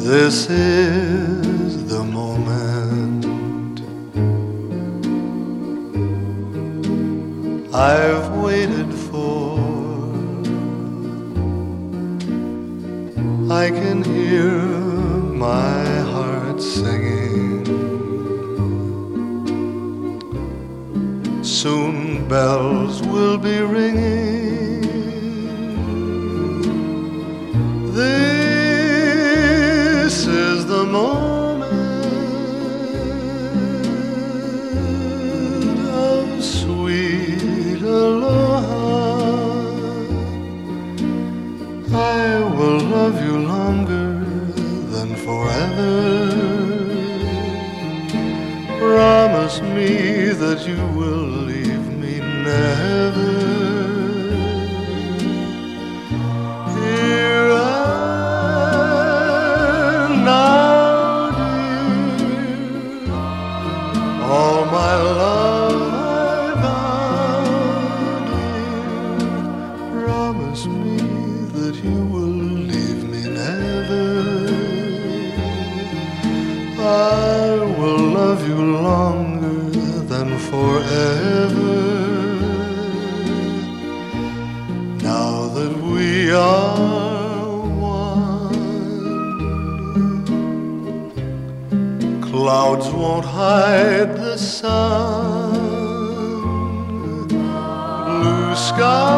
This is the moment I've waited for. I can hear my heart singing. Soon bells will be ringing. This is the moment of sweet aloha. I will love you longer than forever. Promise me that you will leave me never. Here and now, dear, all my love I vow, dear. Promise me that you will leave me never. I will love you longer than forever. Now that we are one, clouds won't hide the sun. Blue sky